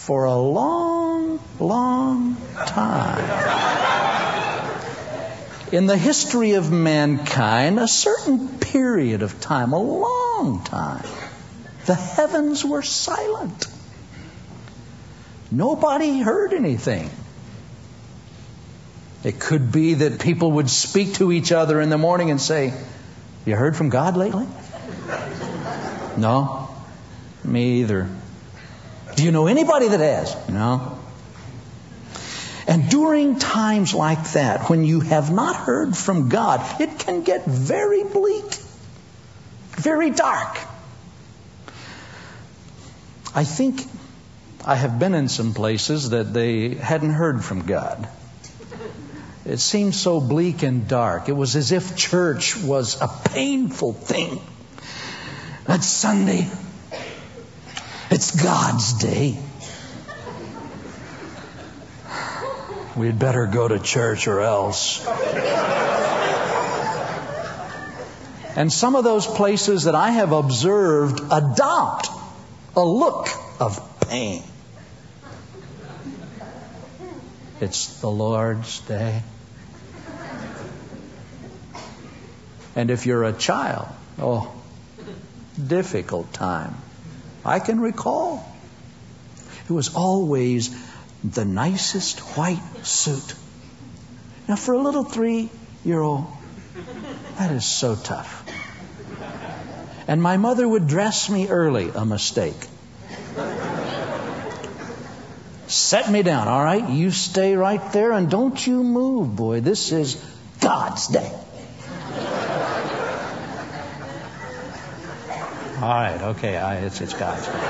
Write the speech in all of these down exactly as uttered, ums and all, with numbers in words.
for a long, long time. In the history of mankind, a certain period of time, a long time, the heavens were silent. Nobody heard anything. It could be that people would speak to each other in the morning and say, "You heard from God lately?" "No, me either." "Do you know anybody that has?" "No." And during times like that, when you have not heard from God, it can get very bleak, very dark. I think I have been in some places that they hadn't heard from God. It seemed so bleak and dark. It was as if church was a painful thing. It's Sunday. It's God's day. We'd better go to church or else. And some of those places that I have observed adopt a look of pain. It's the Lord's day. And if you're a child, oh, difficult time. I can recall. It was always the nicest white suit. Now, for a little three-year-old, that is so tough. And my mother would dress me early, a mistake. Set me down, all right? You stay right there and don't you move, boy. This is God's day. All right, okay, I, it's, it's God's day.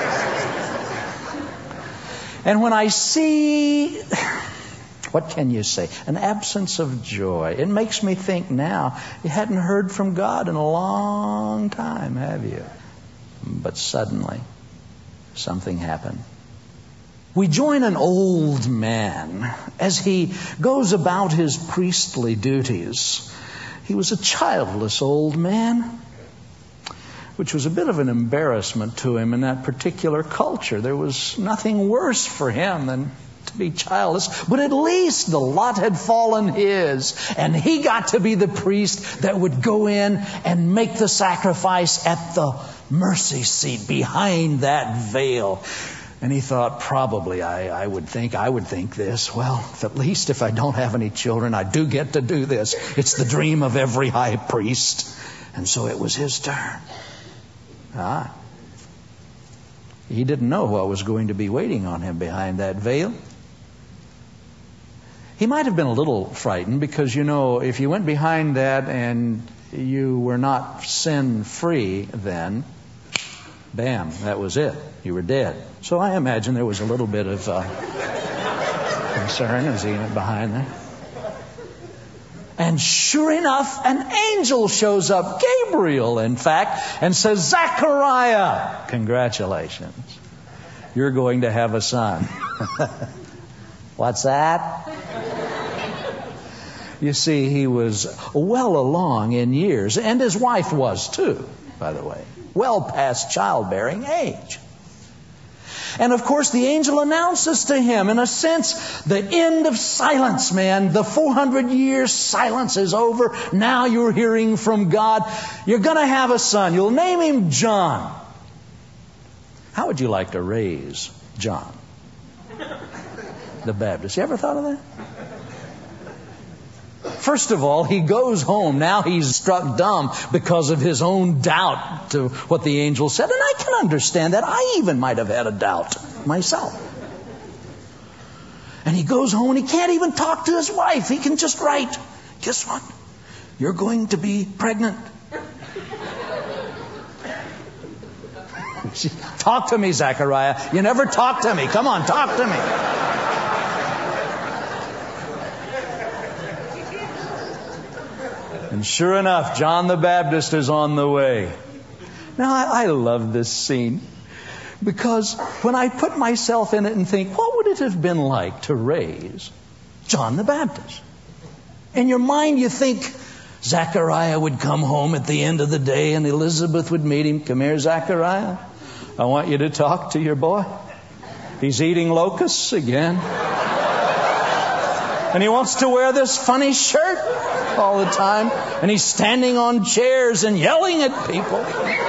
And when I see, what can you say? An absence of joy. It makes me think now, you hadn't heard from God in a long time, have you? But suddenly, something happened. We join an old man as he goes about his priestly duties. He was a childless old man, which was a bit of an embarrassment to him in that particular culture. There was nothing worse for him than to be childless, but at least the lot had fallen his, and he got to be the priest that would go in and make the sacrifice at the mercy seat behind that veil. And he thought, probably I, I would think, I would think this. Well, if at least if I don't have any children, I do get to do this. It's the dream of every high priest. And so it was his turn. Ah. He didn't know what was going to be waiting on him behind that veil. He might have been a little frightened because, you know, if you went behind that and you were not sin-free then, bam, that was it. You were dead. So I imagine there was a little bit of uh, concern as he went behind there. And sure enough, an angel shows up, Gabriel, in fact, and says, "Zechariah, congratulations. You're going to have a son." What's that? You see, he was well along in years, and his wife was too, by the way, well past childbearing age. And of course, the angel announces to him, in a sense, the end of silence, man. The four hundred years silence is over. Now you're hearing from God. You're going to have a son. You'll name him John. How would you like to raise John the Baptist? You ever thought of that? First of all, he goes home. Now he's struck dumb because of his own doubt to what the angel said. And I can understand that. I even might have had a doubt myself. And he goes home and he can't even talk to his wife. He can just write, "Guess what? You're going to be pregnant." Talk to me, Zechariah. You never talk to me. Come on, talk to me. And sure enough, John the Baptist is on the way. Now, I, I love this scene because when I put myself in it and think, what would it have been like to raise John the Baptist? In your mind, you think Zechariah would come home at the end of the day and Elizabeth would meet him. "Come here, Zechariah. I want you to talk to your boy." He's eating locusts again. And he wants to wear this funny shirt all the time. And he's standing on chairs and yelling at people.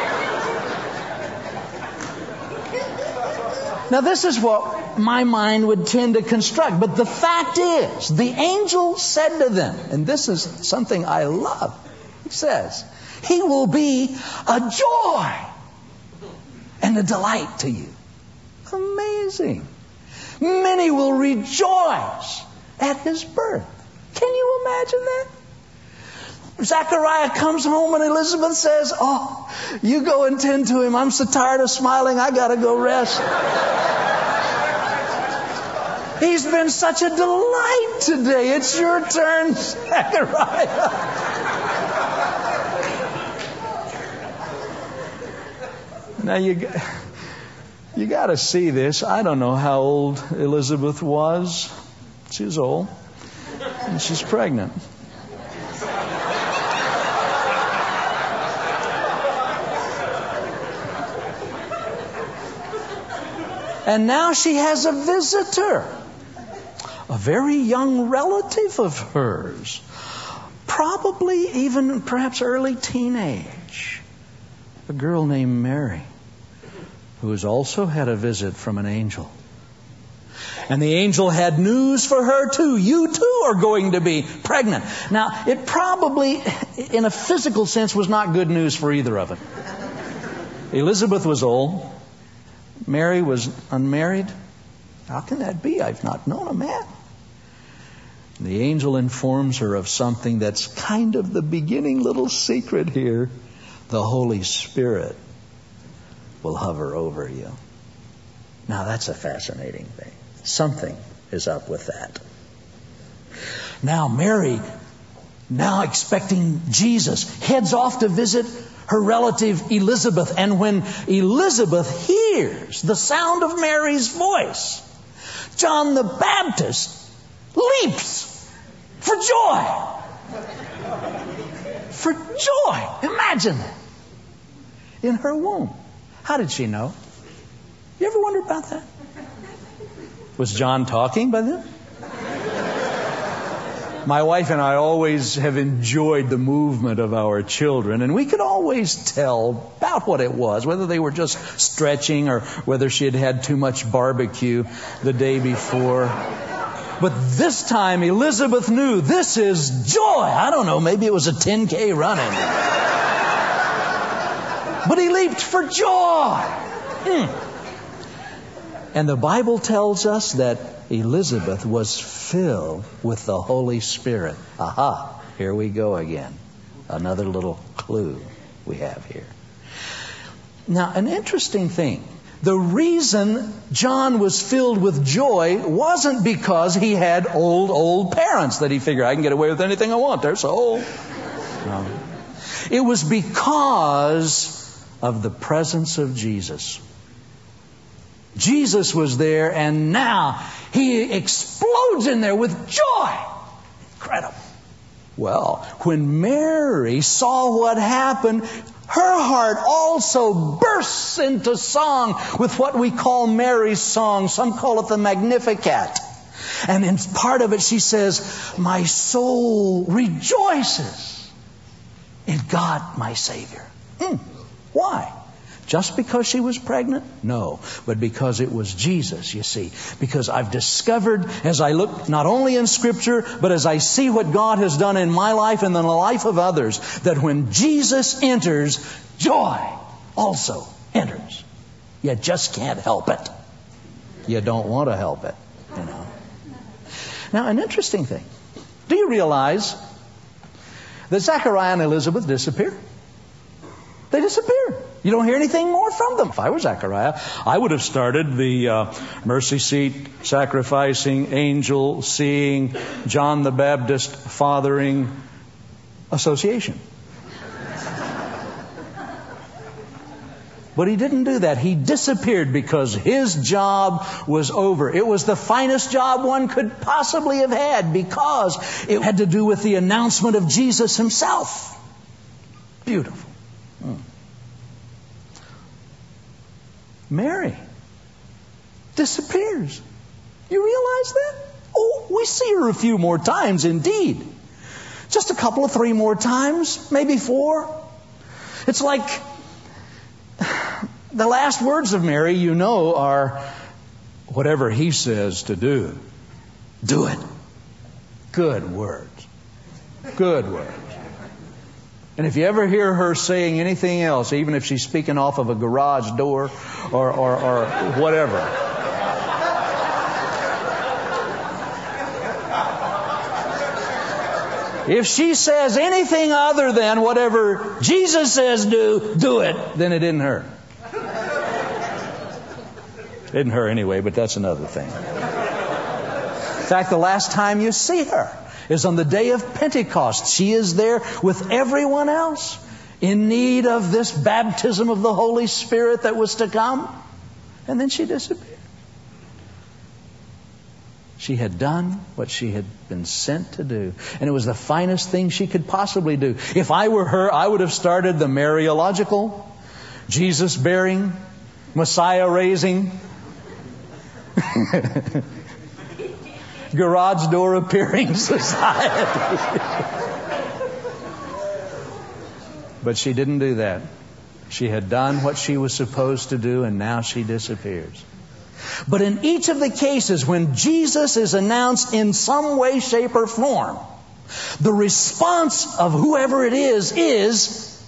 Now, this is what my mind would tend to construct. But the fact is, the angel said to them, and this is something I love. He says, He will be a joy and a delight to you. Amazing. Many will rejoice at His birth. Can you imagine that? Zechariah comes home and Elizabeth says, oh, you go and tend to him. I'm so tired of smiling. I got to go rest. He's been such a delight today. It's your turn, Zechariah. Now you, you got to see this. I don't know how old Elizabeth was. She was old. And she's pregnant. And now she has a visitor, a very young relative of hers, probably even perhaps early teenage, a girl named Mary, who has also had a visit from an angel. And the angel had news for her too. You too are going to be pregnant. Now, it probably, in a physical sense, was not good news for either of them. Elizabeth was old. Mary was unmarried. How can that be? I've not known a man. The angel informs her of something that's kind of the beginning little secret here. The Holy Spirit will hover over you. Now that's a fascinating thing. Something is up with that. Now Mary, now expecting Jesus, heads off to visit her relative Elizabeth. And when Elizabeth hears the sound of Mary's voice, John the Baptist leaps for joy. For joy. Imagine that. In her womb. How did she know? You ever wondered about that? Was John talking by then? My wife and I always have enjoyed the movement of our children, and we could always tell about what it was, whether they were just stretching or whether she had had too much barbecue the day before. But this time Elizabeth knew this is joy. I don't know, maybe it was a ten K running. But he leaped for joy. Mm. And the Bible tells us that Elizabeth was filled with the Holy Spirit. Aha, here we go again. Another little clue we have here. Now, an interesting thing. The reason John was filled with joy wasn't because he had old, old parents that he figured, I can get away with anything I want. They're so old. No. It was because of the presence of Jesus. Jesus was there, and now he explodes in there with joy. Incredible. Well, when Mary saw what happened, her heart also bursts into song with what we call Mary's song. Some call it the Magnificat. And in part of it she says, my soul rejoices in God my Savior. Hmm. Why? Just because she was pregnant? No. But because it was Jesus, you see. Because I've discovered, as I look not only in Scripture, but as I see what God has done in my life and in the life of others, that when Jesus enters, joy also enters. You just can't help it. You don't want to help it, you know. Now, an interesting thing. Do you realize that Zechariah and Elizabeth disappeared? They disappeared. You don't hear anything more from them. If I were Zechariah, I would have started the uh, mercy seat, sacrificing, angel seeing, John the Baptist fathering association. But he didn't do that. He disappeared because his job was over. It was the finest job one could possibly have had because it had to do with the announcement of Jesus himself. Beautiful. Hmm. Mary disappears. You realize that? Oh, we see her a few more times indeed. Just a couple of three more times, maybe four. It's like the last words of Mary, you know, are whatever he says to do, do it. Good words. Good words. And if you ever hear her saying anything else, even if she's speaking off of a garage door or, or, or whatever, if she says anything other than whatever Jesus says do, do it, then it isn't her. It isn't her anyway, but that's another thing. In fact, the last time you see her is on the day of Pentecost. She is there with everyone else in need of this baptism of the Holy Spirit that was to come. And then she disappeared. She had done what she had been sent to do. And it was the finest thing she could possibly do. If I were her, I would have started the Mariological, Jesus-bearing, Messiah-raising, garage door appearing society. But she didn't do that. She had done what she was supposed to do, and now she disappears. But in each of the cases when Jesus is announced in some way, shape, or form, the response of whoever it is is,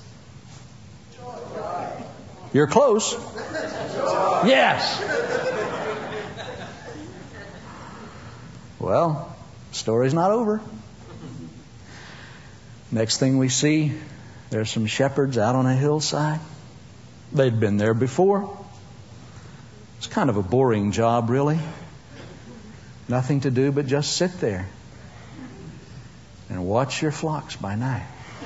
you're close. Yes. Well, story's not over. Next thing we see, there's some shepherds out on a hillside. They'd been there before. It's kind of a boring job, really. Nothing to do but just sit there and watch your flocks by night.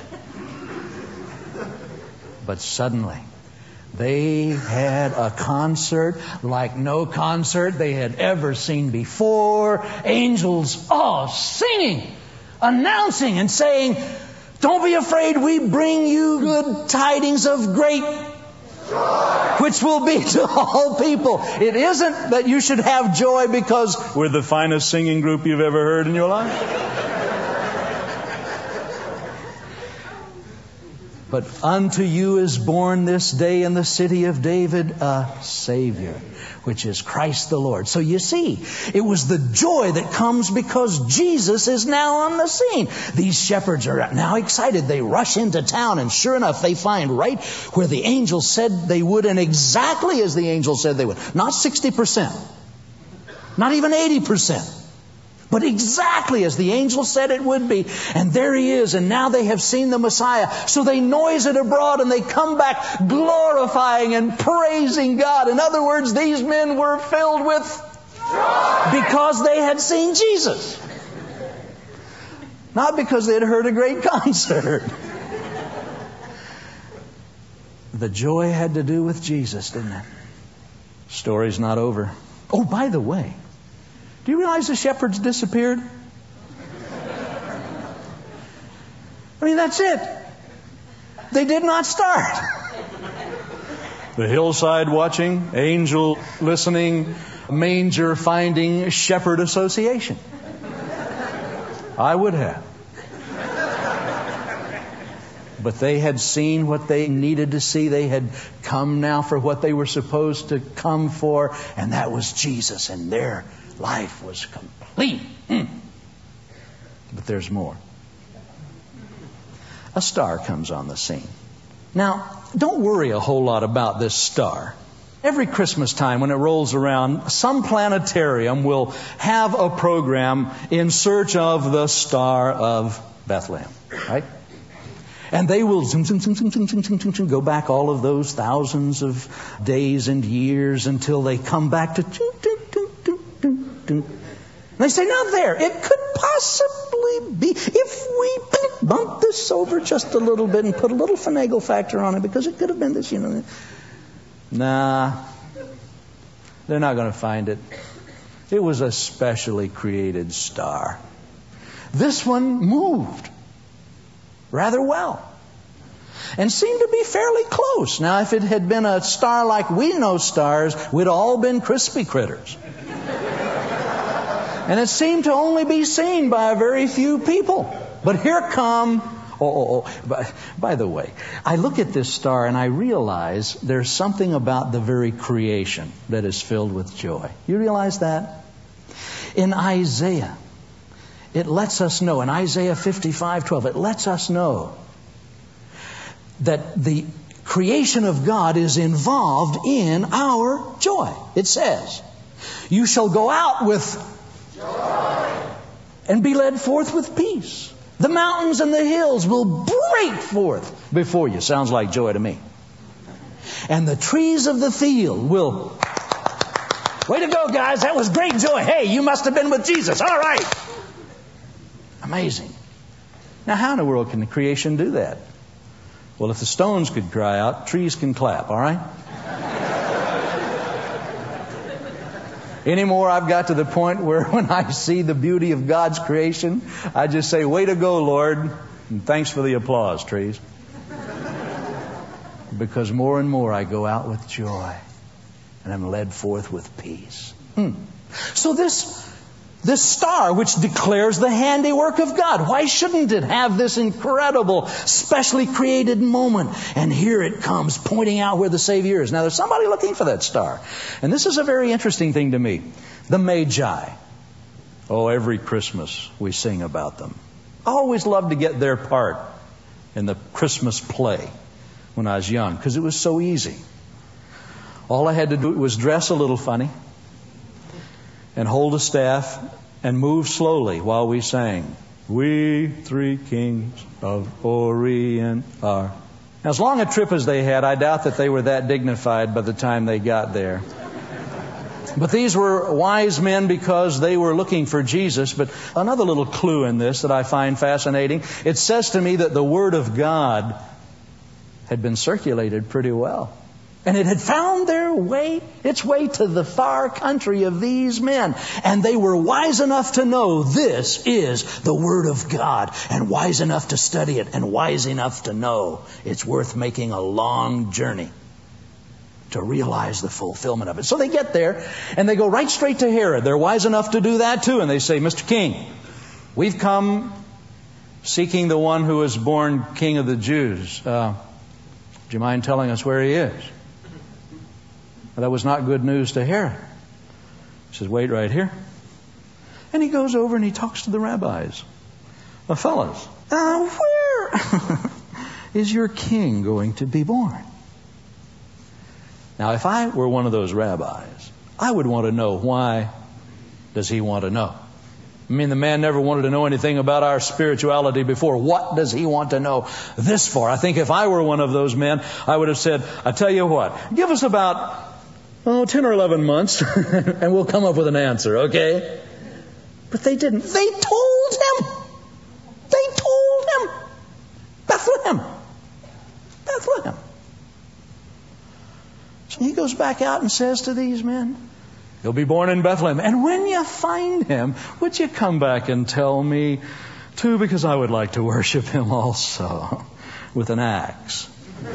But suddenly, they had a concert like no concert they had ever seen before. Angels all singing, announcing and saying, don't be afraid, we bring you good tidings of great joy, which will be to all people. It isn't that you should have joy because we're the finest singing group you've ever heard in your life. But unto you is born this day in the city of David a Savior, which is Christ the Lord. So you see, it was the joy that comes because Jesus is now on the scene. These shepherds are now excited. They rush into town, and sure enough, they find right where the angel said they would, and exactly as the angel said they would. Not sixty percent. Not even eighty percent. But exactly as the angel said it would be. And there he is. And now they have seen the Messiah. So they noise it abroad and they come back glorifying and praising God. In other words, these men were filled with joy because they had seen Jesus. Not because they had heard a great concert. The joy had to do with Jesus, didn't it? Story's not over. Oh, by the way, do you realize the shepherds disappeared? I mean, that's it. They did not start. The hillside watching, angel listening, manger finding, shepherd association. I would have. But they had seen what they needed to see. They had come now for what they were supposed to come for, and that was Jesus, and their life was complete. Mm. But there's more. A star comes on the scene. Now, don't worry a whole lot about this star. Every Christmas time when it rolls around, some planetarium will have a program in search of the Star of Bethlehem. Right? And they will zoom, zoom, zoom, zoom, zoom, zoom, zoom, zoom, zoom, go back all of those thousands of days and years until they come back to... Doo, doo, doo, doo, doo, doo. And they say, now there, it could possibly be, if we bump this over just a little bit and put a little finagle factor on it, because it could have been this, you know. Nah, they're not going to find it. It was a specially created star. This one moved rather well. and seemed to be fairly close. Now, if it had been a star like we know stars, we'd all been crispy critters. And it seemed to only be seen by a very few people. But here come... Oh, oh, oh. By, by the way, I look at this star and I realize there's something about the very creation that is filled with joy. You realize that? In Isaiah, it lets us know, in Isaiah fifty-five twelve, it lets us know that the creation of God is involved in our joy. It says, you shall go out with joy and be led forth with peace. The mountains and the hills will break forth before you. Sounds like joy to me. And the trees of the field will... Way to go, guys. That was great joy. Hey, you must have been with Jesus. All right. Amazing. Now, how in the world can the creation do that? Well, if the stones could cry out, trees can clap. All right? Anymore, I've got to the point where when I see the beauty of God's creation, I just say, way to go, Lord. And thanks for the applause, trees. Because more and more I go out with joy. And I'm led forth with peace. Hmm. So this, this star, which declares the handiwork of God, why shouldn't it have this incredible, specially created moment? And here it comes, pointing out where the Savior is. Now, there's somebody looking for that star. And this is a very interesting thing to me. The Magi. Oh, every Christmas we sing about them. I always loved to get their part in the Christmas play when I was young, because it was so easy. All I had to do was dress a little funny and hold a staff and move slowly while we sang, we three kings of Orient are. Now, as long a trip as they had, I doubt that they were that dignified by the time they got there. But these were wise men because they were looking for Jesus. But another little clue in this that I find fascinating, it says to me that the Word of God had been circulated pretty well. And it had found their way, its way to the far country of these men. And they were wise enough to know this is the Word of God. And wise enough to study it. And wise enough to know it's worth making a long journey to realize the fulfillment of it. So they get there and they go right straight to Herod. They're wise enough to do that too. And they say, Mister King, we've come seeking the one who was born King of the Jews. Uh, do you mind telling us where he is? Well, that was not good news to Herod. He says, wait right here. And he goes over and he talks to the rabbis. Well, fellas, uh, where is your king going to be born? Now, if I were one of those rabbis, I would want to know, why does he want to know? I mean, the man never wanted to know anything about our spirituality before. What does he want to know this for? I think if I were one of those men, I would have said, I tell you what, give us about Oh, ten or eleven months, and we'll come up with an answer, okay? But they didn't. They told him. They told him. Bethlehem. Bethlehem. So he goes back out and says to these men, he'll be born in Bethlehem. And when you find him, would you come back and tell me, too, because I would like to worship him also with an axe.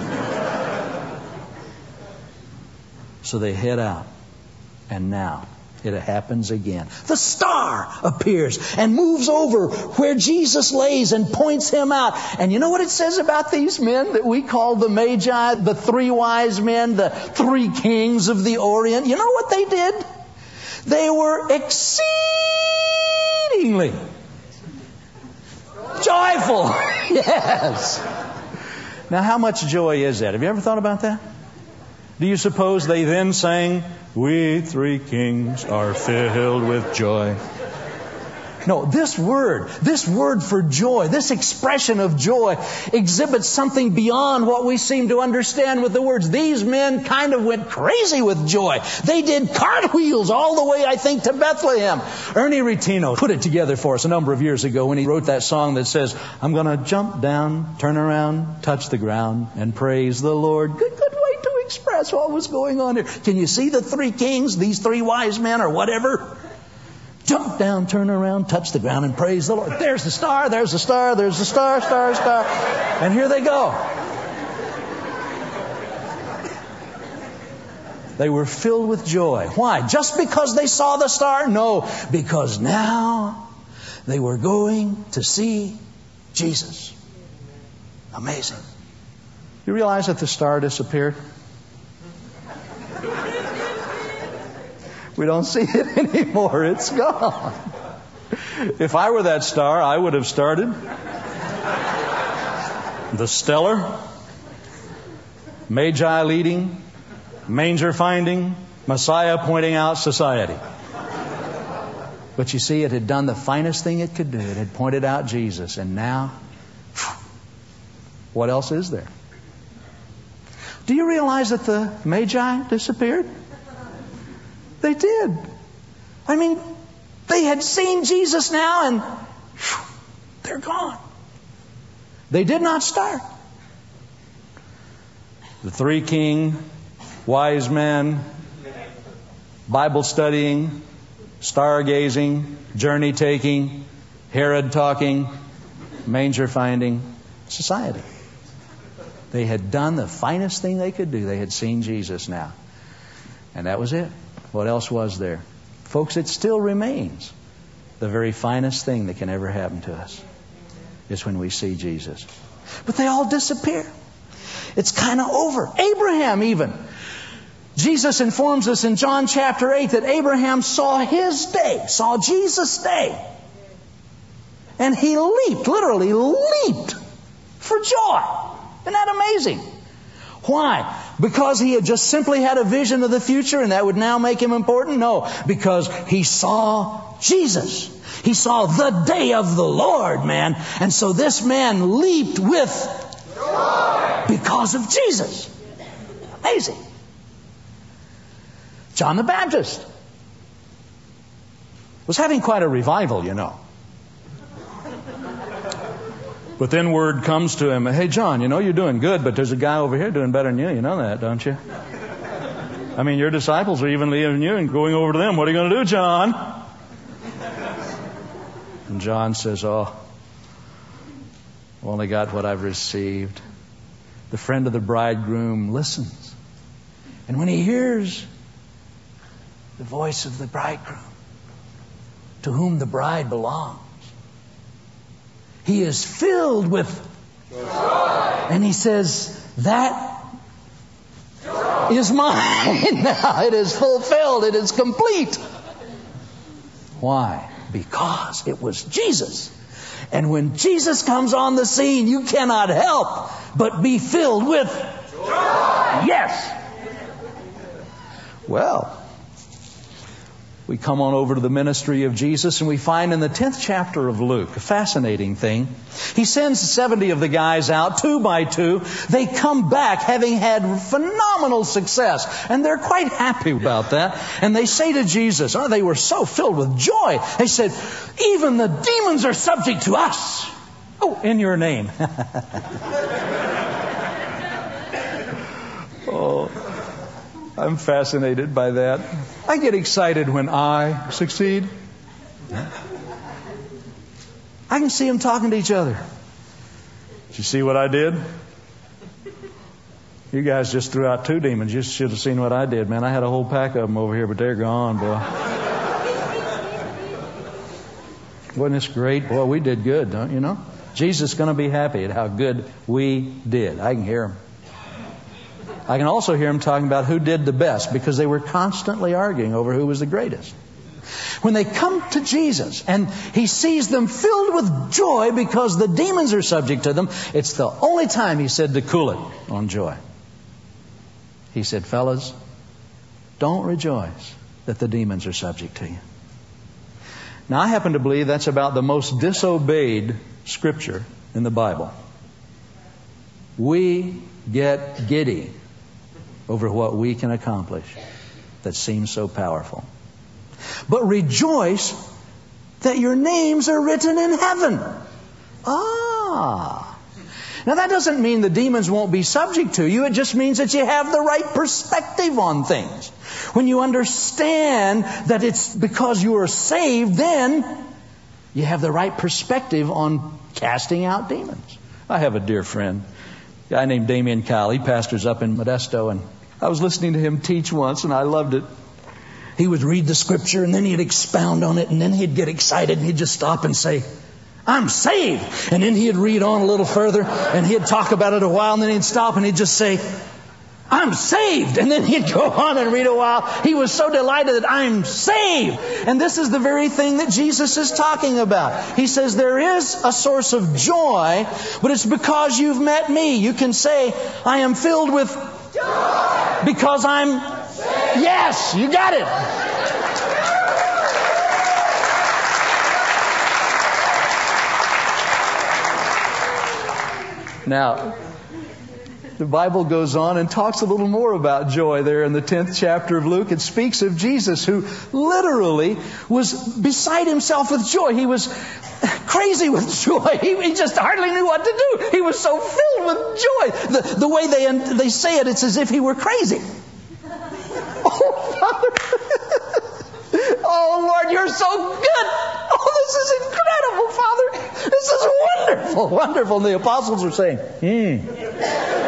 So they head out. And now it happens again. The star appears and moves over where Jesus lays and points him out. And you know what it says about these men that we call the Magi, the three wise men, the three kings of the Orient? You know what they did? They were exceedingly joyful. Yes. Now, how much joy is that? Have you ever thought about that? Do you suppose they then sang, we three kings are filled with joy? No, this word, this word for joy, this expression of joy exhibits something beyond what we seem to understand with the words. These men kind of went crazy with joy. They did cartwheels all the way, I think, to Bethlehem. Ernie Retino put it together for us a number of years ago when he wrote that song that says, I'm going to jump down, turn around, touch the ground, and praise the Lord. Good, good way to express what was going on here. Can you see the three kings, these three wise men or whatever? Jump down, turn around, touch the ground, and praise the Lord. There's the star, there's the star, there's the star, star, star. And here they go. They were filled with joy. Why? Just because they saw the star? No, because now they were going to see Jesus. Amazing. You realize that the star disappeared? We don't see it anymore. It's gone. If I were that star, I would have started the stellar, Magi leading, manger finding, Messiah pointing out society. But you see, it had done the finest thing it could do. It had pointed out Jesus. And now, what else is there? Do you realize that the Magi disappeared? They did. I mean, they had seen Jesus now and whew, they're gone. They did not start. The three king, wise men, Bible studying, stargazing, journey taking, Herod talking, manger finding society. They had done the finest thing they could do. They had seen Jesus now. And that was it. What else was there? Folks, it still remains the very finest thing that can ever happen to us is when we see Jesus. But they all disappear. It's kind of over. Abraham even. Jesus informs us in John chapter eight that Abraham saw his day, saw Jesus' day. And he leaped, literally leaped for joy. Isn't that amazing? Why? Because he had just simply had a vision of the future and that would now make him important? No, because he saw Jesus. He saw the day of the Lord, man. And so this man leaped with joy because of Jesus. Amazing. John the Baptist was having quite a revival, you know. But then word comes to him, hey, John, you know, you're doing good, but there's a guy over here doing better than you. You know that, don't you? I mean, your disciples are even leaving you and going over to them. What are you going to do, John? And John says, oh, I've only got what I've received. The friend of the bridegroom listens. And when he hears the voice of the bridegroom, to whom the bride belongs, he is filled with joy. And he says, that joy is mine now. It is fulfilled. It is complete. Why? Because it was Jesus. And when Jesus comes on the scene, you cannot help but be filled with joy. Yes. Well, we come on over to the ministry of Jesus and we find in the tenth chapter of Luke a fascinating thing. He sends seventy of the guys out, two by two. They come back having had phenomenal success. And they're quite happy about that. And they say to Jesus, oh, they were so filled with joy. They said, even the demons are subject to us. Oh, in your name. Oh, I'm fascinated by that. I get excited when I succeed. I can see them talking to each other. Did you see what I did? You guys just threw out two demons. You should have seen what I did, man. I had a whole pack of them over here, but they're gone, boy. Wasn't this great? Boy, we did good, don't you know? Jesus is going to be happy at how good we did. I can hear him. I can also hear them talking about who did the best because they were constantly arguing over who was the greatest. When they come to Jesus and he sees them filled with joy because the demons are subject to them, it's the only time he said to cool it on joy. He said, fellas, don't rejoice that the demons are subject to you. Now, I happen to believe that's about the most disobeyed scripture in the Bible. We get giddy over what we can accomplish that seems so powerful. But rejoice that your names are written in heaven. Ah. Now that doesn't mean the demons won't be subject to you. It just means that you have the right perspective on things. When you understand that it's because you are saved, then you have the right perspective on casting out demons. I have a dear friend, a guy named Damien Kyle. He pastors up in Modesto, and I was listening to him teach once, and I loved it. He would read the scripture, and then he'd expound on it, and then he'd get excited, and he'd just stop and say, I'm saved. And then he'd read on a little further, and he'd talk about it a while, and then he'd stop, and he'd just say, I'm saved. And then he'd go on and read a while. He was so delighted that I'm saved. And this is the very thing that Jesus is talking about. He says there is a source of joy, but it's because you've met me. You can say, I am filled with joy because I'm saved. Yes, you got it. Now, the Bible goes on and talks a little more about joy there in the tenth chapter of Luke. It speaks of Jesus, who literally was beside himself with joy. He was crazy with joy. He, he just hardly knew what to do. He was so filled with joy. The, the way they, they say it, it's as if he were crazy. Oh, Father. Oh, Lord, you're so good. Oh, this is incredible, Father. This is wonderful, wonderful. And the apostles are saying, hmm.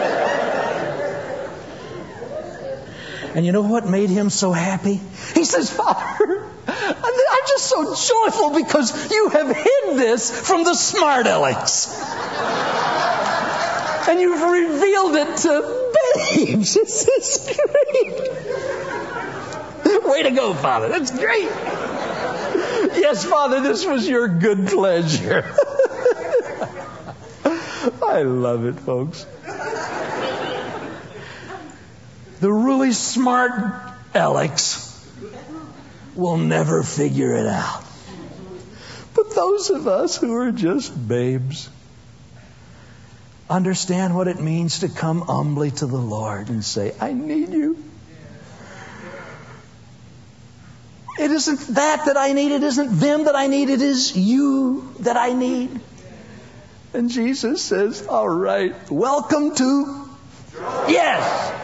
And you know what made him so happy? He says, Father, I'm just so joyful because you have hid this from the smart alecks. And you've revealed it to babes. This is great. Way to go, Father. That's great. Yes, Father, this was your good pleasure. I love it, folks. The really smart Alex will never figure it out. But those of us who are just babes understand what it means to come humbly to the Lord and say, I need you. It isn't that that I need. It isn't them that I need. It is you that I need. And Jesus says, all right, welcome to joy. Yes.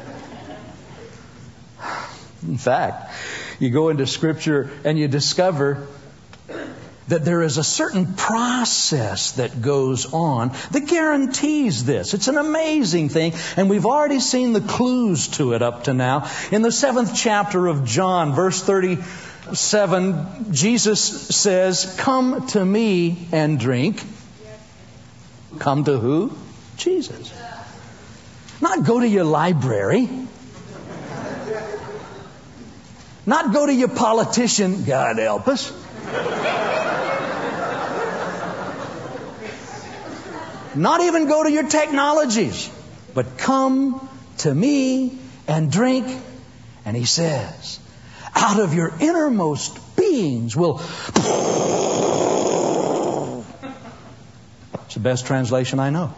In fact, you go into Scripture and you discover that there is a certain process that goes on that guarantees this. It's an amazing thing, and we've already seen the clues to it up to now. In the seventh chapter of John, verse thirty-seven, Jesus says, come to me and drink. Come to who? Jesus. Not go to your library. Not go to your politician, God help us. Not even go to your technologies, but come to me and drink. And he says, out of your innermost beings will... It's the best translation I know.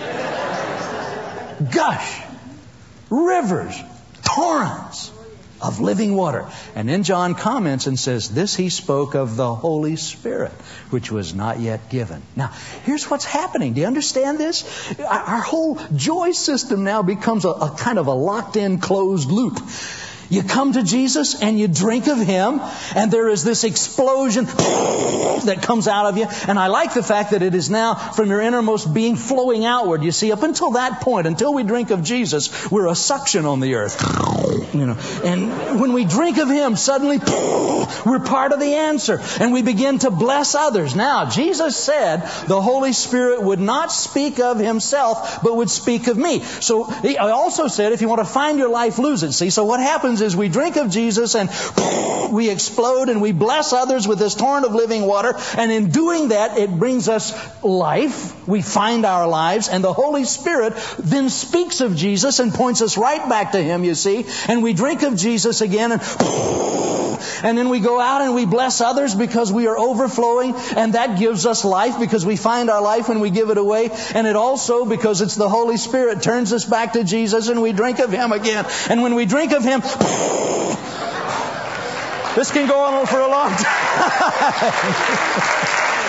Gush, rivers, torrents of living water. And then John comments and says, this he spoke of the Holy Spirit, which was not yet given. Now, here's what's happening. Do you understand this? Our whole joy system now becomes a, a kind of a locked-in, closed loop. You come to Jesus and you drink of Him, and there is this explosion that comes out of you. And I like the fact that it is now from your innermost being flowing outward. You see, up until that point, until we drink of Jesus, we're a suction on the earth. You know, and when we drink of Him, suddenly we're part of the answer, and we begin to bless others. Now, Jesus said the Holy Spirit would not speak of Himself, but would speak of me. So He also said, if you want to find your life, lose it. See, so what happens is we drink of Jesus and we explode and we bless others with this torrent of living water. And in doing that, it brings us life. We find our lives, and the Holy Spirit then speaks of Jesus and points us right back to Him, you see. And we drink of Jesus again, and and then we go out and we bless others because we are overflowing, and that gives us life because we find our life when we give it away. And it also, because it's the Holy Spirit, turns us back to Jesus, and we drink of Him again. And when we drink of Him, this can go on for a long time.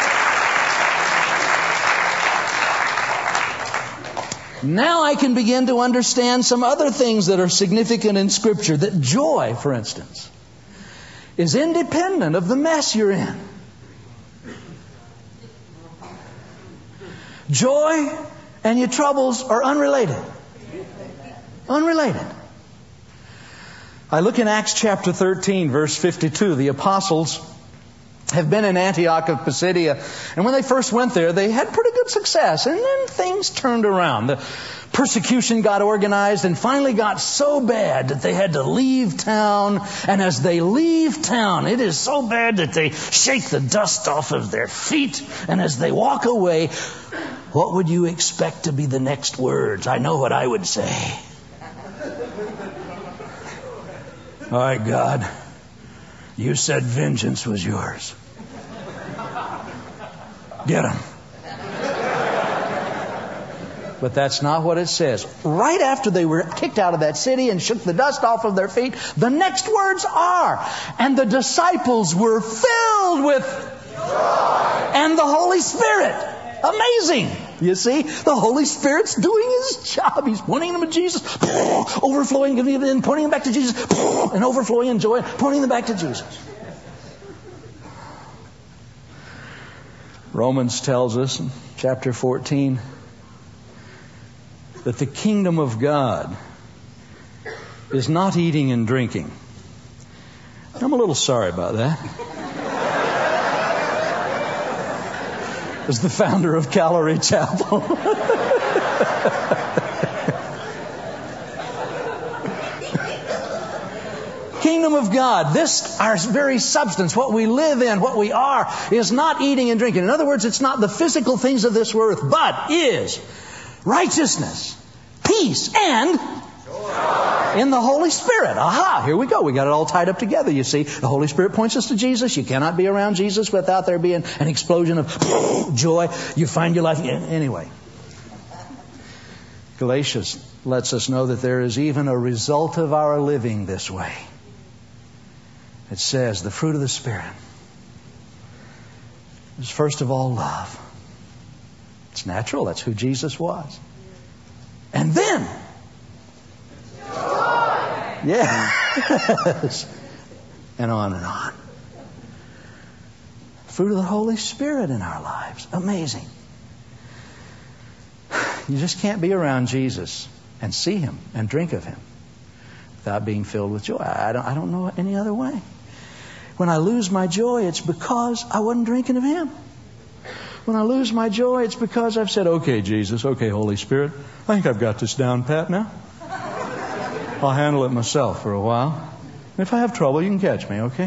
Now I can begin to understand some other things that are significant in Scripture. That joy, for instance, is independent of the mess you're in. Joy and your troubles are unrelated. Unrelated. I look in Acts chapter thirteen, verse fifty-two. The apostles have been in Antioch of Pisidia. And when they first went there, they had pretty good success. And then things turned around. The persecution got organized and finally got so bad that they had to leave town. And as they leave town, it is so bad that they shake the dust off of their feet. And as they walk away, what would you expect to be the next words? I know what I would say. All right, God. You said vengeance was yours. Get him. But that's not what it says. Right after they were kicked out of that city and shook the dust off of their feet, the next words are, and the disciples were filled with joy and the Holy Spirit. Amazing. You see, the Holy Spirit's doing His job. He's pointing them to Jesus, overflowing, and pointing them back to Jesus, and overflowing in joy, pointing them back to Jesus. Romans tells us in chapter fourteen that the kingdom of God is not eating and drinking. I'm a little sorry about that. As the founder of Calvary Chapel. Kingdom of God, this, our very substance, what we live in, what we are, is not eating and drinking. In other words, it's not the physical things of this earth, but is righteousness, peace, and joy in the Holy Spirit. Aha, here we go. We got it all tied up together, you see. The Holy Spirit points us to Jesus. You cannot be around Jesus without there being an explosion of joy. You find your life. Anyway. Galatians lets us know that there is even a result of our living this way. It says the fruit of the Spirit is first of all love. It's natural. That's who Jesus was. And then joy. Yes. And on and on. Fruit of the Holy Spirit in our lives. Amazing. You just can't be around Jesus and see Him and drink of Him without being filled with joy. I don't, I don't know any other way. When I lose my joy, it's because I wasn't drinking of Him. When I lose my joy, it's because I've said, okay, Jesus, okay, Holy Spirit, I think I've got this down pat now. I'll handle it myself for a while. If I have trouble, you can catch me, okay?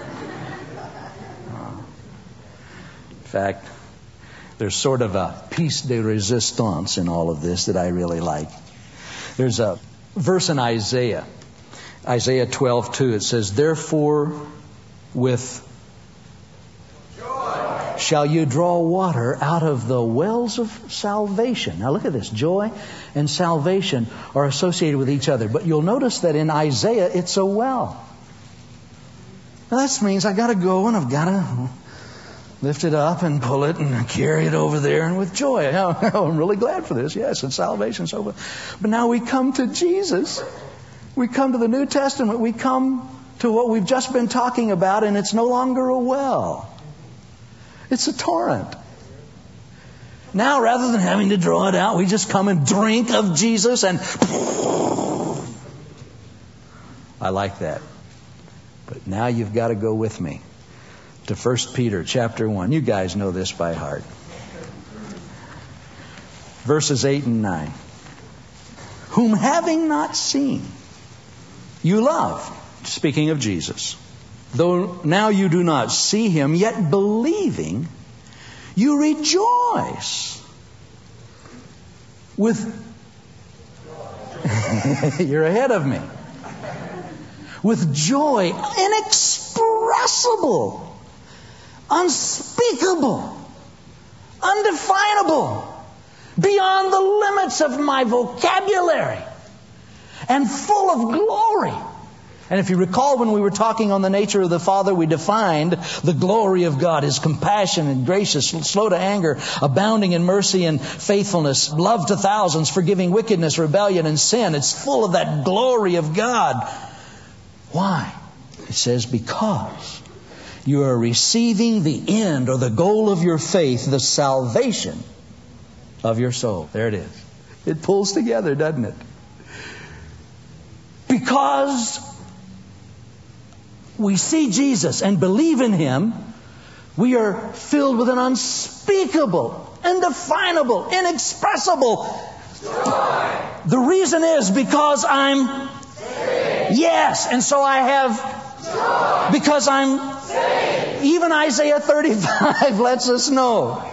In fact, there's sort of a piece de resistance in all of this that I really like. There's a verse in Isaiah, Isaiah twelve two. It says, therefore with joy shall you draw water out of the wells of salvation. Now look at this. Joy and salvation are associated with each other. But you'll notice that in Isaiah, it's a well. Now that means I've got to go and I've got to lift it up and pull it and carry it over there and with joy. I'm really glad for this. Yes, it's salvation. So, but now we come to Jesus. We come to the New Testament. We come to what we've just been talking about, and it's no longer a well. It's a torrent. Now, rather than having to draw it out, we just come and drink of Jesus and I like that. But now you've got to go with me to First Peter chapter one. You guys know this by heart. Verses eight and nine. Whom having not seen, you love. Speaking of Jesus. Though now you do not see Him, yet believing, you rejoice with... You're ahead of me. With joy inexpressible, unspeakable, undefinable, beyond the limits of my vocabulary, and full of glory. And if you recall, when we were talking on the nature of the Father, we defined the glory of God, His compassion and gracious, slow to anger, abounding in mercy and faithfulness, love to thousands, forgiving wickedness, rebellion, and sin. It's full of that glory of God. Why? It says, because you are receiving the end or the goal of your faith, the salvation of your soul. There it is. It pulls together, doesn't it? Because we see Jesus and believe in Him, we are filled with an unspeakable, indefinable, inexpressible joy. The reason is because I'm saved. Yes, and so I have joy. Because I'm saved. Even Isaiah thirty-five lets us know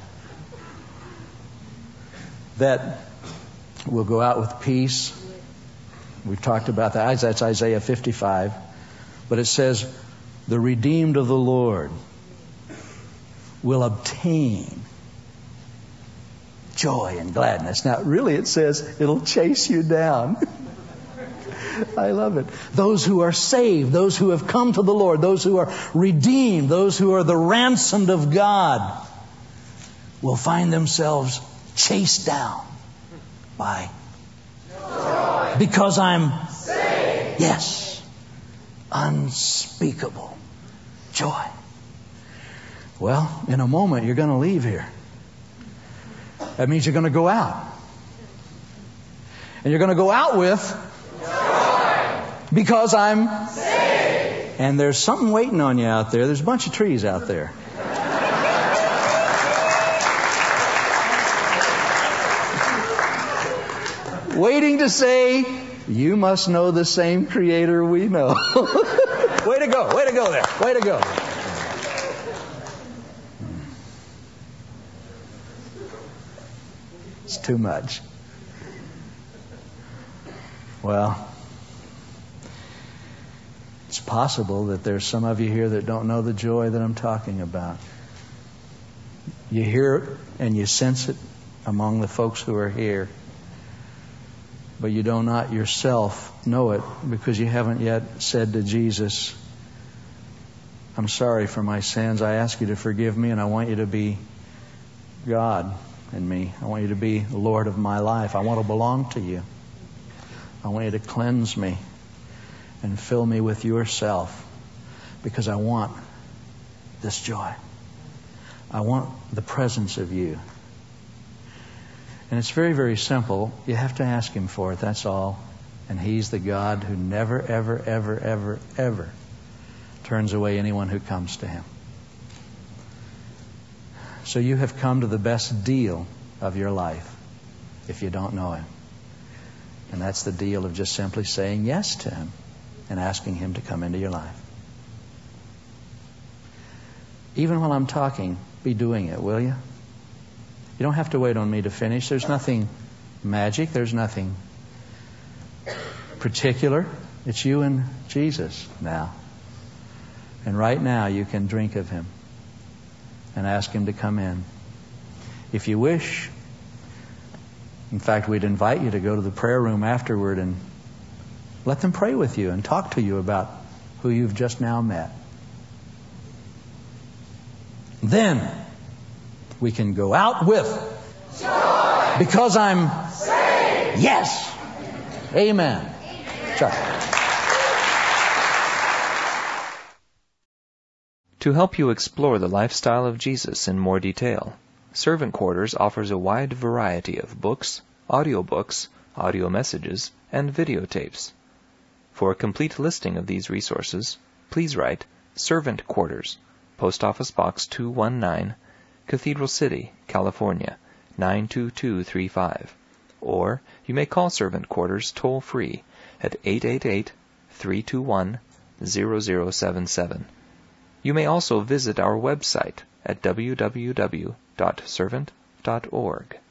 that we'll go out with peace. We've talked about that. That's Isaiah fifty-five. But it says, the redeemed of the Lord will obtain joy and gladness. Now, really, it says it'll chase you down. I love it. Those who are saved, those who have come to the Lord, those who are redeemed, those who are the ransomed of God, will find themselves chased down by joy. Because I'm saved. Yes. Unspeakable joy. Well, in a moment, you're going to leave here. That means you're going to go out. And you're going to go out with joy. Because I'm saved. And there's something waiting on you out there. There's a bunch of trees out there. Waiting to say, you must know the same Creator we know. Way to go. Way to go there. Way to go. It's too much. Well, it's possible that there's some of you here that don't know the joy that I'm talking about. You hear it and you sense it among the folks who are here, but you do not yourself know it because you haven't yet said to Jesus, I'm sorry for my sins. I ask you to forgive me, and I want you to be God in me. I want you to be the Lord of my life. I want to belong to you. I want you to cleanse me and fill me with yourself, because I want this joy. I want the presence of you. And it's very, very simple. You have to ask Him for it, that's all. And He's the God who never, ever, ever, ever, ever turns away anyone who comes to Him. So you have come to the best deal of your life if you don't know Him. And that's the deal of just simply saying yes to Him and asking Him to come into your life. Even while I'm talking, be doing it, will you? You don't have to wait on me to finish. There's nothing magic. There's nothing particular. It's you and Jesus now. And right now you can drink of Him and ask Him to come in. If you wish, in fact, we'd invite you to go to the prayer room afterward and let them pray with you and talk to you about who you've just now met. Then we can go out with joy. Because I'm saved. Yes. Amen. Amen. Chuck. To help you explore the lifestyle of Jesus in more detail, Servant Quarters offers a wide variety of books, audiobooks, audio messages, and videotapes. For a complete listing of these resources, please write Servant Quarters, Post Office Box two one nine, Cathedral City, California, nine two two three five. Or you may call Servant Quarters toll-free at eight eight eight, three two one, zero zero seven seven. You may also visit our website at w w w dot servant dot org.